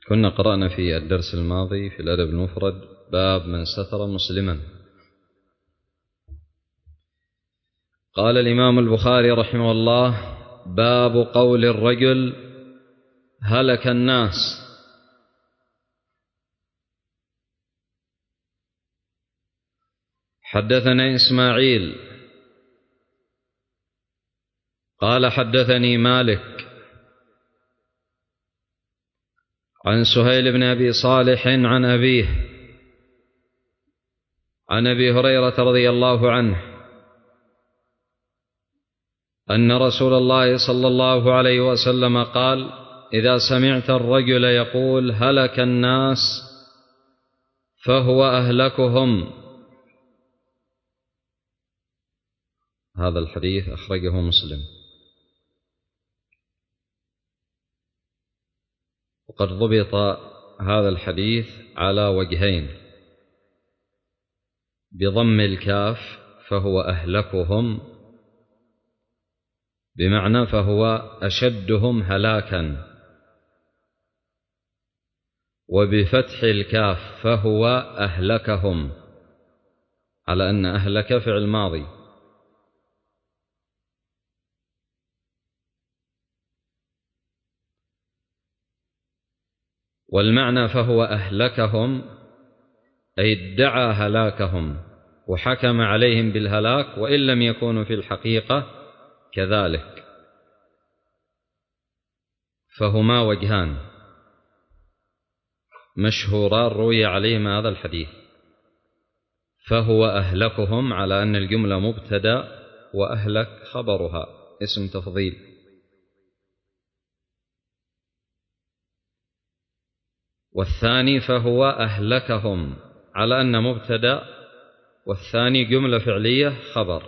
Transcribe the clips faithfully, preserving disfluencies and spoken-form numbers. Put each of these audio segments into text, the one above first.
كنا قرأنا في الدرس الماضي في الأدب المفرد باب من ستر مسلما. قال الإمام البخاري رحمه الله: باب قول الرجل هلك الناس. حدثنا إسماعيل قال حدثني مالك عن سهيل بن أبي صالح عن أبيه عن أبي هريرة رضي الله عنه أن رسول الله صلى الله عليه وسلم قال: إذا سمعت الرجل يقول هلك الناس فهو أهلكهم. هذا الحديث أخرجه مسلم. وقد ضبط هذا الحديث على وجهين: بضم الكاف فهو أهلكهم، بمعنى فهو أشدهم هلاكا، وبفتح الكاف فهو أهلكهم، على أن أهلك فعل ماضي. والمعنى فهو أهلكهم أي ادعى هلاكهم وحكم عليهم بالهلاك وإن لم يكونوا في الحقيقة كذلك. فهما وجهان مشهوران روي عليهما هذا الحديث: فهو أهلكهم على أن الجملة مبتدأ وأهلك خبرها اسم تفضيل، والثاني فهو أهلكهم على أن مبتدأ والثاني جملة فعلية خبر.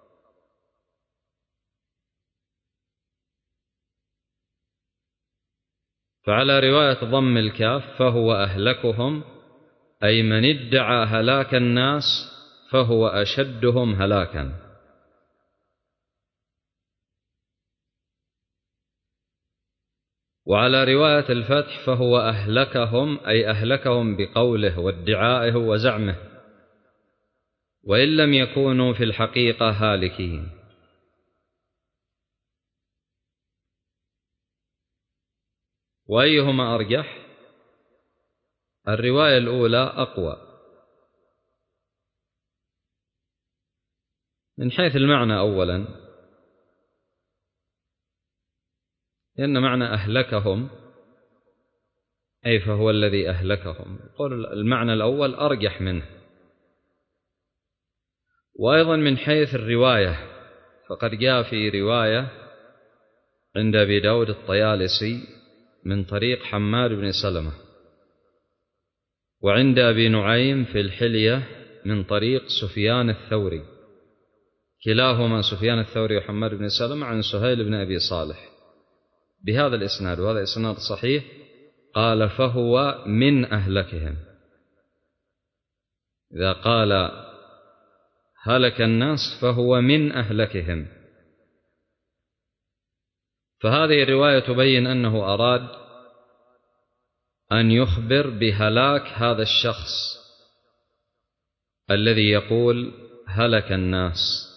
فعلى رواية ضم الكاف فهو أهلكهم أي من ادعى هلاك الناس فهو أشدهم هلاكا. وعلى رواية الفتح فهو أهلكهم أي أهلكهم بقوله وادعائه وزعمه وإن لم يكونوا في الحقيقة هالكين. وأيهما أرجح؟ الرواية الأولى أقوى من حيث المعنى أولا، لأن معنى أهلكهم أي فهو الذي أهلكهم، قول المعنى الأول أرجح منه. وأيضا من حيث الرواية فقد جاء في رواية عند أبي داود الطيالسي من طريق حماد بن سلمة، وعند أبي نعيم في الحلية من طريق سفيان الثوري، كلاهما سفيان الثوري وحماد بن سلمة عن سهيل بن أبي صالح بهذا الإسناد، وهذا إسناد صحيح. قال فهو من أهلكهم. إذا قال هلك الناس فهو من أهلكهم. فهذه الرواية تبين أنه أراد أن يخبر بهلاك هذا الشخص الذي يقول هلك الناس.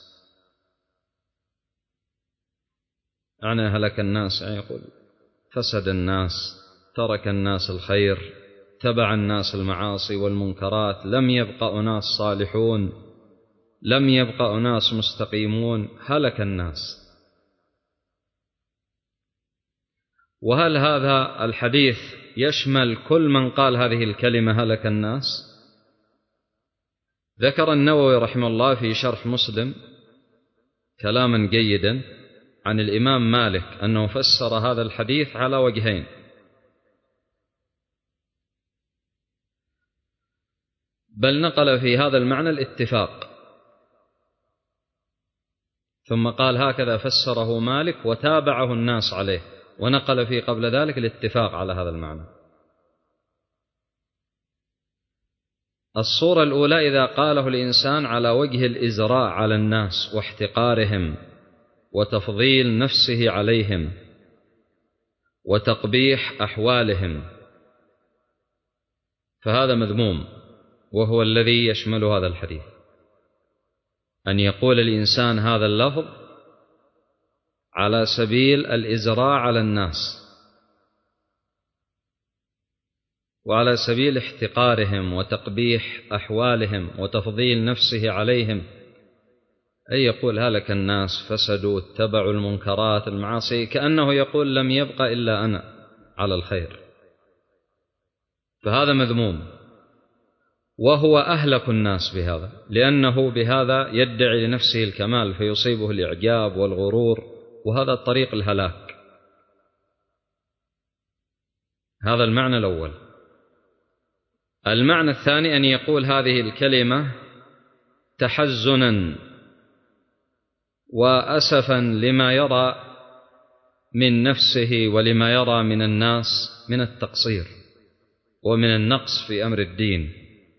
يعني هلك الناس يعني يقول فسد الناس، ترك الناس الخير، تبع الناس المعاصي والمنكرات، لم يبق أناس صالحون، لم يبق أناس مستقيمون، هلك الناس. وهل هذا الحديث يشمل كل من قال هذه الكلمة هلك الناس؟ ذكر النووي رحمه الله في شرح مسلم كلاما جيدا عن الإمام مالك أنه فسر هذا الحديث على وجهين: بل نقل في هذا المعنى الاتفاق، ثم قال هكذا فسره مالك وتابعه الناس عليه، ونقل في قبل ذلك الاتفاق على هذا المعنى. الصورة الأولى إذا قاله الإنسان على وجه الإزراء على الناس واحتقارهم وتفضيل نفسه عليهم وتقبيح أحوالهم فهذا مذموم، وهو الذي يشمل هذا الحديث، أن يقول الإنسان هذا اللفظ على سبيل الإزراء على الناس وعلى سبيل احتقارهم وتقبيح أحوالهم وتفضيل نفسه عليهم، أي يقول هلك الناس، فسدوا، اتبعوا المنكرات المعاصي، كأنه يقول لم يبق إلا أنا على الخير. فهذا مذموم، وهو أهلك الناس بهذا، لأنه بهذا يدعي لنفسه الكمال فيصيبه الإعجاب والغرور، وهذا طريق الهلاك. هذا المعنى الأول. المعنى الثاني أن يقول هذه الكلمة تحزنا وأسفا لما يرى من نفسه ولما يرى من الناس من التقصير ومن النقص في أمر الدين،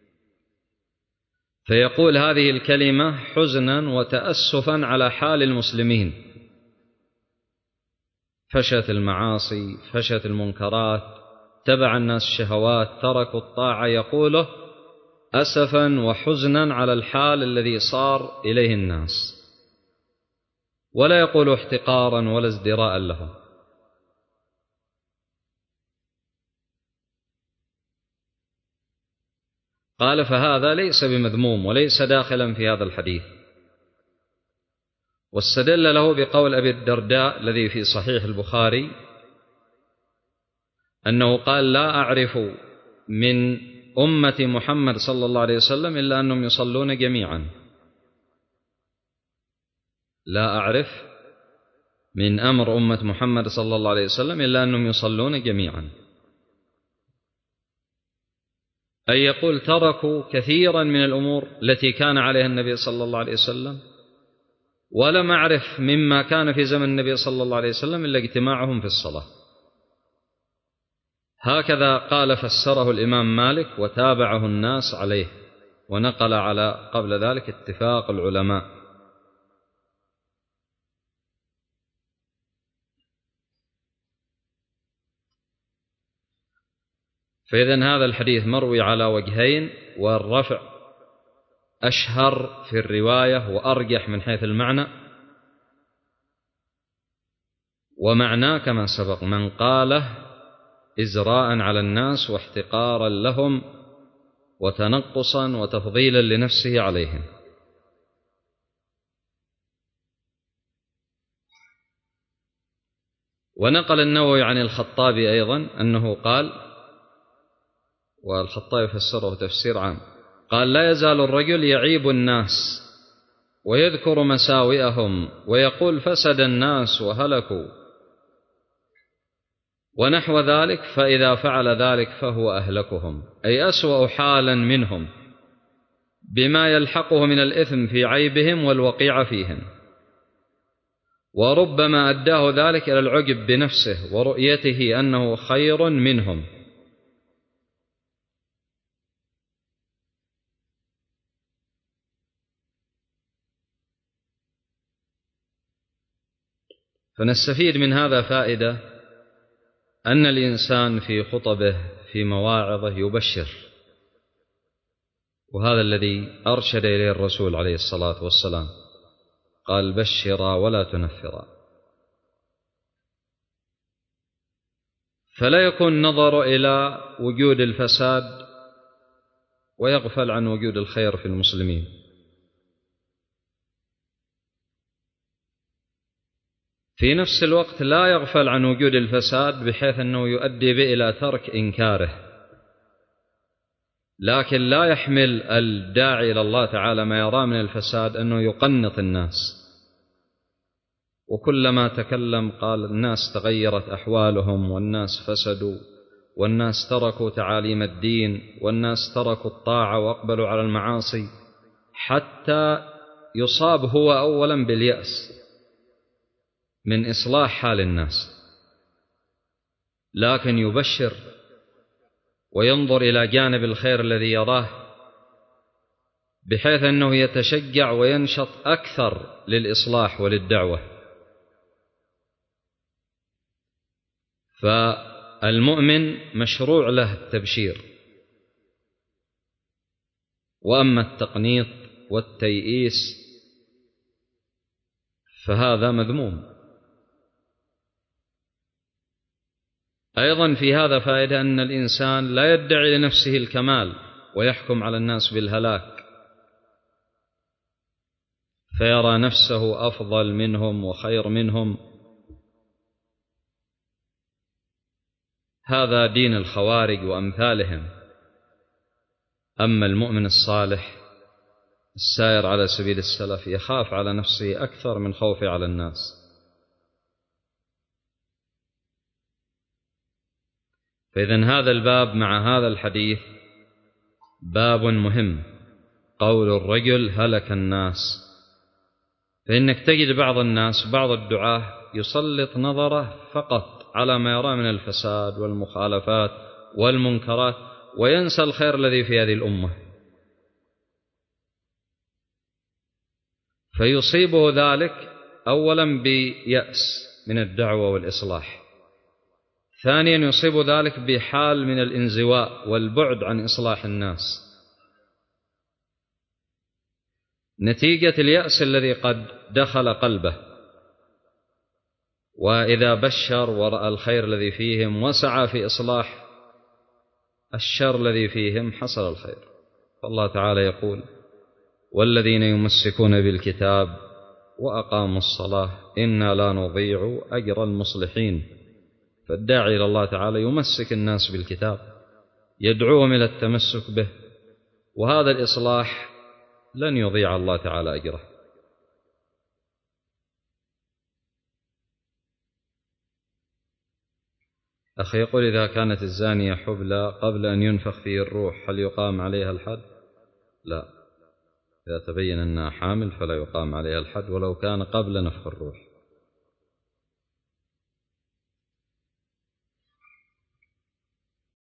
فيقول هذه الكلمة حزنا وتأسفا على حال المسلمين، فشت المعاصي، فشت المنكرات، تبع الناس الشهوات، تركوا الطاعة، يقوله أسفا وحزنا على الحال الذي صار إليه الناس، ولا يقول احتقارا ولا ازدراء لهم. قال فهذا ليس بمذموم وليس داخلا في هذا الحديث، واستدل له بقول أبي الدرداء الذي في صحيح البخاري أنه قال لا أعرف من أمة محمد صلى الله عليه وسلم إلا أنهم يصلون جميعا، لا أعرف من أمر أمة محمد صلى الله عليه وسلم إلا أنهم يصلون جميعا، أي يقول تركوا كثيرا من الأمور التي كان عليها النبي صلى الله عليه وسلم، ولم أعرف مما كان في زمن النبي صلى الله عليه وسلم إلا اجتماعهم في الصلاة. هكذا قال فسره الإمام مالك وتابعه الناس عليه، ونقل على قبل ذلك اتفاق العلماء. فإذن هذا الحديث مروي على وجهين، والرفع أشهر في الرواية وأرجح من حيث المعنى، ومعناه كما سبق من قاله إزراء على الناس واحتقارا لهم وتنقصا وتفضيلا لنفسه عليهم. ونقل النووي عن الخطابي أيضا أنه قال، والخطابي فسره تفسير عام، قال لا يزال الرجل يعيب الناس ويذكر مساوئهم ويقول فسد الناس وهلكوا ونحو ذلك، فإذا فعل ذلك فهو أهلكهم، أي أسوأ حالا منهم بما يلحقه من الإثم في عيبهم والوقيع فيهم، وربما أداه ذلك إلى العجب بنفسه ورؤيته أنه خير منهم. فنستفيد من هذا فائدة أن الإنسان في خطبه في مواعظه يبشر، وهذا الذي أرشد إليه الرسول عليه الصلاة والسلام، قال بشرا ولا تنفرا. فلا يكون نظر إلى وجود الفساد ويغفل عن وجود الخير في المسلمين. في نفس الوقت لا يغفل عن وجود الفساد بحيث أنه يؤدي به إلى ترك إنكاره، لكن لا يحمل الداعي إلى الله تعالى ما يرى من الفساد أنه يقنط الناس، وكلما تكلم قال الناس تغيرت أحوالهم والناس فسدوا والناس تركوا تعاليم الدين والناس تركوا الطاعة وأقبلوا على المعاصي، حتى يصاب هو أولا باليأس من إصلاح حال الناس. لكن يبشر وينظر إلى جانب الخير الذي يراه بحيث أنه يتشجع وينشط أكثر للإصلاح وللدعوة. فالمؤمن مشروع له التبشير، وأما التقنيط والتيئيس فهذا مذموم. أيضا في هذا فائدة أن الإنسان لا يدعي لنفسه الكمال ويحكم على الناس بالهلاك فيرى نفسه أفضل منهم وخير منهم. هذا دين الخوارج وأمثالهم. أما المؤمن الصالح السائر على سبيل السلف يخاف على نفسه أكثر من خوفه على الناس. فإذن هذا الباب مع هذا الحديث باب مهم، قول الرجل هلك الناس. فإنك تجد بعض الناس بعض الدعاة يسلط نظره فقط على ما يرى من الفساد والمخالفات والمنكرات وينسى الخير الذي في هذه الأمة، فيصيبه ذلك أولا بيأس من الدعوة والإصلاح، ثانيا يصيب ذلك بحال من الانزواء والبعد عن إصلاح الناس نتيجة اليأس الذي قد دخل قلبه. وإذا بشر ورأى الخير الذي فيهم وسعى في إصلاح الشر الذي فيهم حصل الخير. فالله تعالى يقول والذين يمسكون بالكتاب وأقاموا الصلاة إنا لا نضيع أجر المصلحين. فالداعي إلى الله تعالى يمسك الناس بالكتاب، يدعوهم إلى التمسك به، وهذا الإصلاح لن يضيع الله تعالى أجره. أخي يقول إذا كانت الزانية حبلى قبل أن ينفخ فيه الروح هل يقام عليها الحد؟ لا، إذا تبين أنها حامل فلا يقام عليها الحد ولو كان قبل نفخ الروح.